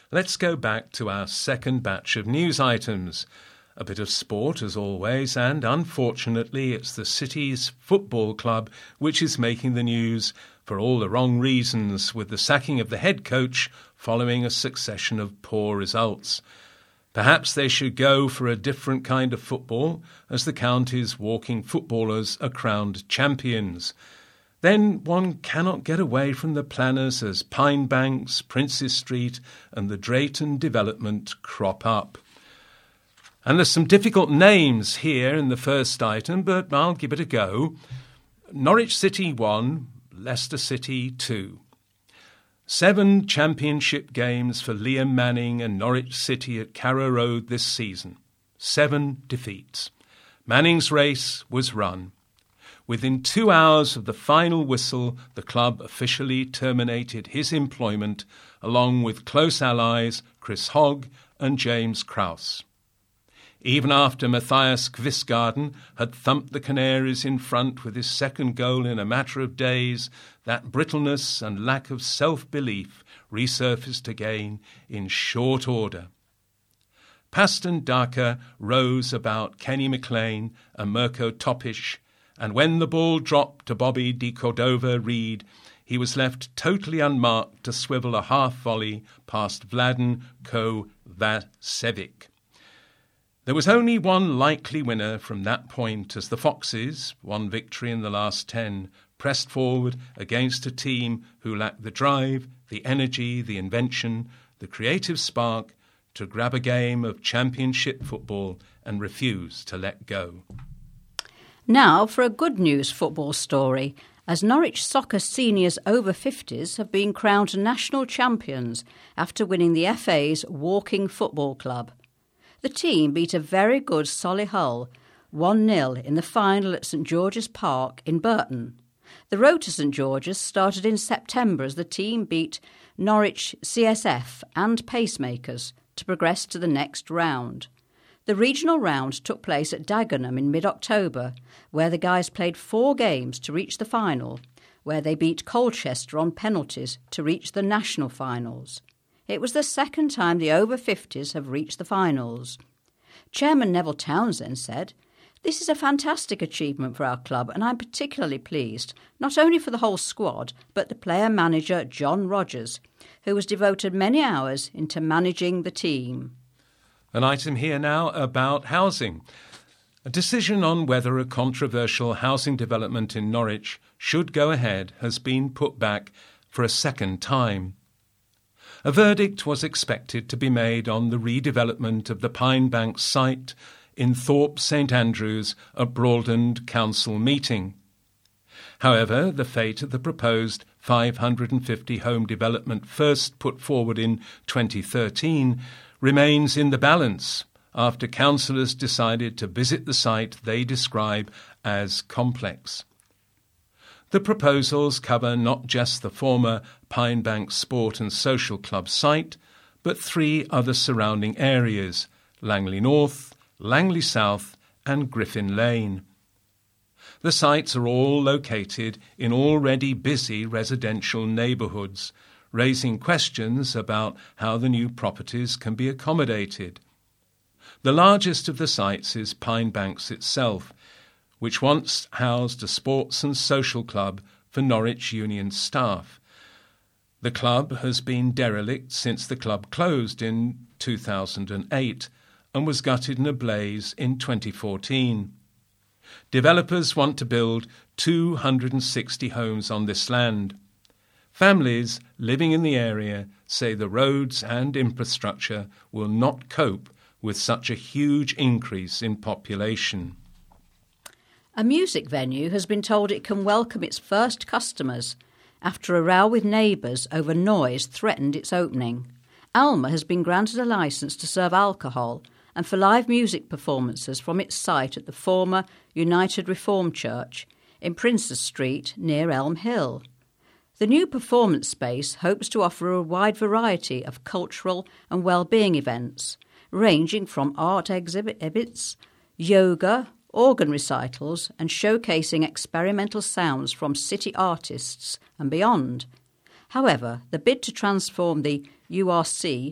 let's go back to our second batch of news items. A bit of sport as always, and unfortunately it's the city's football club which is making the news for all the wrong reasons, with the sacking of the head coach following a succession of poor results. Perhaps they should go for a different kind of football, as the county's walking footballers are crowned champions. Then one cannot get away from the planners as Pine Banks, Princes Street and the Drayton development crop up. And there's some difficult names here in the first item, but I'll give it a go. Norwich City 1, Leicester City 2. 7 championship games for Liam Manning and Norwich City at Carrow Road this season. 7 defeats. Manning's race was run. Within 2 hours of the final whistle, the club officially terminated his employment, along with close allies Chris Hogg and James Krause. Even after Matthias Kvistgaarden had thumped the Canaries in front with his second goal in a matter of days, that brittleness and lack of self-belief resurfaced again in short order. Paston Daka rose about Kenny McLean and Mirko Topic, and when the ball dropped to Bobby Di Cordova-Reid, he was left totally unmarked to swivel a half-volley past Vladan Kovacevic. There was only one likely winner from that point as the Foxes, 1 victory in the last 10, pressed forward against a team who lacked the drive, the energy, the invention, the creative spark to grab a game of championship football and refuse to let go. Now for a good news football story, as Norwich Soccer Seniors over 50s have been crowned national champions after winning the FA's Walking Football Club. The team beat a very good Solihull 1-0 in the final at St George's Park in Burton. The road to St George's started in September as the team beat Norwich CSF and Pacemakers to progress to the next round. The regional round took place at Dagenham in mid-October, where the guys played 4 games to reach the final, where they beat Colchester on penalties to reach the national finals. It was the second time the over-50s have reached the finals. Chairman Neville Townsend said, "This is a fantastic achievement for our club, and I'm particularly pleased, not only for the whole squad, but the player-manager John Rogers, who has devoted many hours into managing the team." An item here now about housing. A decision on whether a controversial housing development in Norwich should go ahead has been put back for a second time. A verdict was expected to be made on the redevelopment of the Pine Banks site in Thorpe St Andrews at Broadland Council meeting. However, the fate of the proposed 550 home development first put forward in 2013 remains in the balance after councillors decided to visit the site they describe as complex. The proposals cover not just the former Pine Banks Sport and Social Club site, but 3 other surrounding areas, Langley North, Langley South and Griffin Lane. The sites are all located in already busy residential neighbourhoods, raising questions about how the new properties can be accommodated. The largest of the sites is Pine Banks itself, which once housed a sports and social club for Norwich Union staff. The club has been derelict since the club closed in 2008 and was gutted in a blaze in 2014. Developers want to build 260 homes on this land. Families living in the area say the roads and infrastructure will not cope with such a huge increase in population. A music venue has been told it can welcome its first customers after a row with neighbours over noise threatened its opening. Alma has been granted a licence to serve alcohol and for live music performances from its site at the former United Reformed Church in Princes Street near Elm Hill. The new performance space hopes to offer a wide variety of cultural and well-being events, ranging from art exhibits, yoga, organ recitals and showcasing experimental sounds from city artists and beyond. However, the bid to transform the URC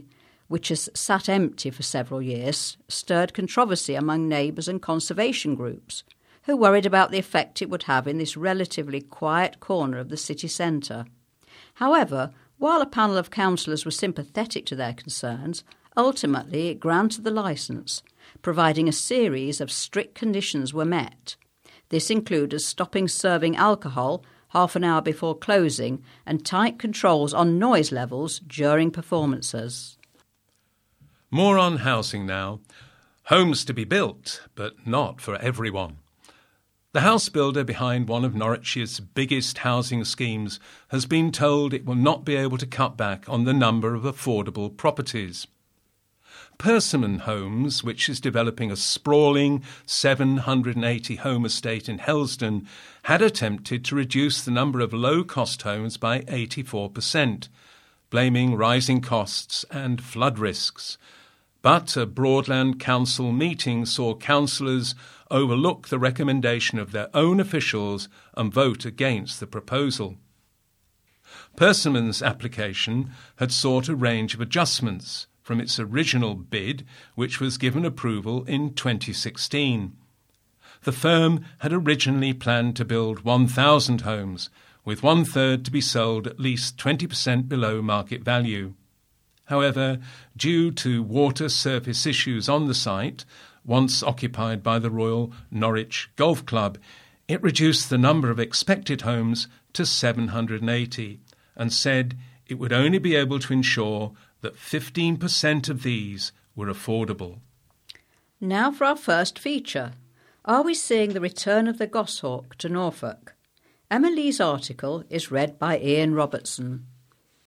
which has sat empty for several years, stirred controversy among neighbours and conservation groups, who worried about the effect it would have in this relatively quiet corner of the city centre. However, while a panel of councillors were sympathetic to their concerns, ultimately it granted the licence, providing a series of strict conditions were met. This included stopping serving alcohol half an hour before closing and tight controls on noise levels during performances. More on housing now. Homes to be built, but not for everyone. The house builder behind one of Norwich's biggest housing schemes has been told it will not be able to cut back on the number of affordable properties. Persimmon Homes, which is developing a sprawling 780-home estate in Helsdon, had attempted to reduce the number of low-cost homes by 84%, blaming rising costs and flood risks. But a Broadland Council meeting saw councillors overlook the recommendation of their own officials and vote against the proposal. Persimmon's application had sought a range of adjustments from its original bid, which was given approval in 2016. The firm had originally planned to build 1,000 homes, with one-third to be sold at least 20% below market value. However, due to water surface issues on the site, once occupied by the Royal Norwich Golf Club, it reduced the number of expected homes to 780 and said it would only be able to ensure that 15% of these were affordable. Now for our first feature. Are we seeing the return of the goshawk to Norfolk? Emma Lee's article is read by Ian Robertson.